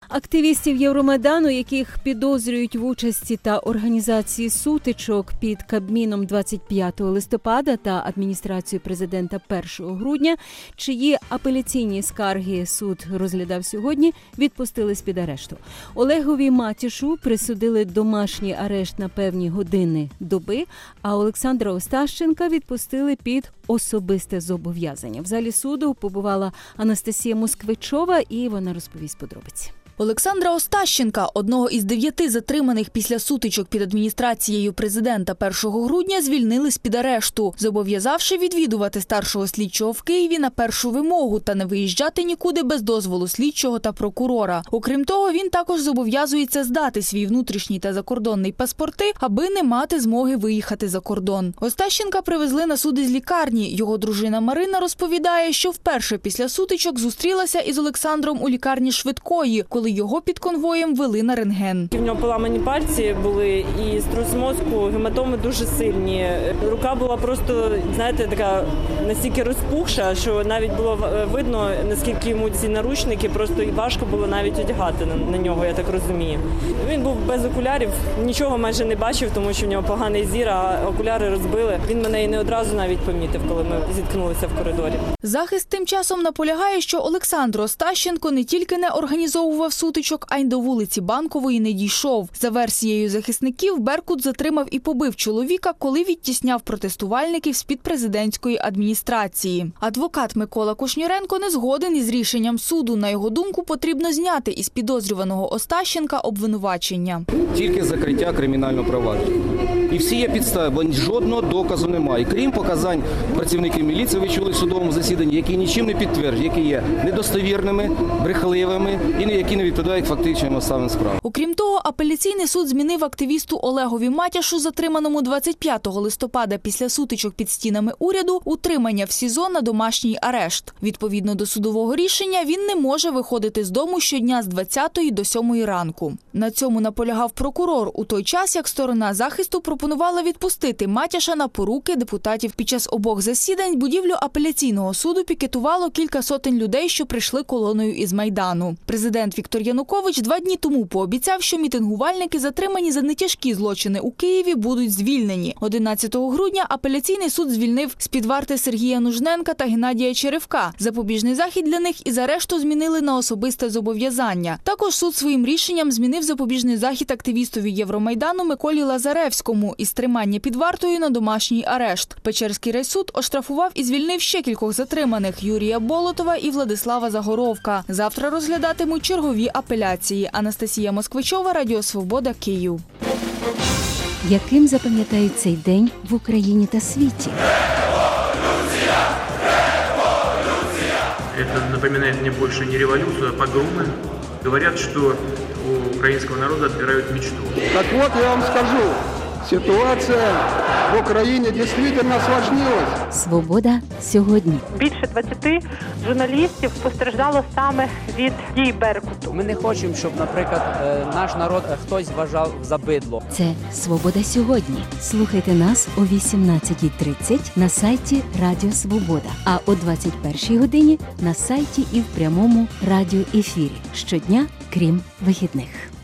Активістів Євромайдану, яких підозрюють в участі та організації сутичок під Кабміном 25 листопада та адміністрацією президента 1 грудня, чиї апеляційні скарги суд розглядав сьогодні, відпустили з-під арешту. Олегові Матішу присудили домашній арешт на певні години доби, а Олександра Остащенка відпустили під особисте зобов'язання. В залі суду побувала Анастасія Москвичова, і вона розповість подробиці. Олександра Остащенка, одного із 9 затриманих після сутичок під адміністрацією президента 1 грудня, звільнили з-під арешту, зобов'язавши відвідувати старшого слідчого в Києві на першу вимогу та не виїжджати нікуди без дозволу слідчого та прокурора. Окрім того, він також зобов'язується здати свій внутрішній та закордонний паспорти, аби не мати змоги виїхати за кордон. Остащенка привезли на суд із лікарні. Його дружина Марина розповідає, що вперше після сутичок зустрілася із Олександром у лікарні швидкої, коли його під конвоєм вели на рентген. В нього поламані пальці були і струс мозку, гематоми дуже сильні. Рука була просто, знаєте, така настільки розпухша, що навіть було видно, наскільки йому ці наручники, просто важко було навіть одягати на нього, я так розумію. Він був без окулярів, нічого майже не бачив, тому що в нього поганий зір, а окуляри розбили. Він мене і не одразу навіть помітив, коли ми зіткнулися в коридорі. Захист тим часом наполягає, що Олександр Остащенко не тільки не організовував сутичок, а й до вулиці Банкової не дійшов. За версією захисників, Беркут затримав і побив чоловіка, коли відтісняв протестувальників з-під президентської адміністрації. Адвокат Микола Кушніренко не згоден із рішенням суду. На його думку, потрібно зняти із підозрюваного Остащенка обвинувачення. Тільки закриття кримінального провадження. І всі є підстави, бо жодного доказу немає. Крім показань працівників міліції, ви чули в судовому засіданні, які нічим не підтверджують, які є недостовірними, брехливими і які не відповідають фактичним обставинам справи. Окрім того, апеляційний суд змінив активісту Олегові Матішу, затриманому 25 листопада після сутичок під стінами уряду, утримання в СІЗО на домашній арешт. Відповідно до судового рішення, він не може виходити з дому щодня з 20 до 7 ранку. На цьому наполягав прокурор, у той час, як сторона захисту пропонувала відпустити Матіша на поруки депутатів. Під час обох засідань будівлю апеляційного суду пікетувало кілька сотень людей, що прийшли колоною із Майдану. Президент Віктор Янукович 2 дні тому пообіцяв, що мітингувальники, затримані за нетяжкі злочини у Києві, будуть звільнені. 11 грудня апеляційний суд звільнив з-під варти Сергія Нужненка та Геннадія Черевка. Запобіжний захід для них із арешту змінили на особисте зобов'язання. Також суд своїм рішенням змінив запобіжний захід активістові Євромайдану Миколі Лазаревському із тримання під вартою на домашній арешт. Печерський райсуд оштрафував і звільнив ще кількох затриманих – Юрія Болотова і Владислава Загоровка. Завтра розглядатимуть чергові апеляції. Анастасія Москвичова, Радіо Свобода, Київ. Яким запам'ятають цей день в Україні та світі? Это напоминает мне больше не революцию, а погромы. Говорят, что у украинского народа отбирают мечту. Так вот, я вам скажу, ситуация в Україні дійсно осложнилась. Свобода сьогодні. Більше 20 журналістів постраждало саме від дій Беркуту. Ми не хочемо, щоб, наприклад, наш народ хтось вважав за бидло. Це «Свобода сьогодні». Слухайте нас о 18:30 на сайті Радіо Свобода, а о 21:00 годині на сайті і в прямому радіоефірі. Щодня, крім вихідних.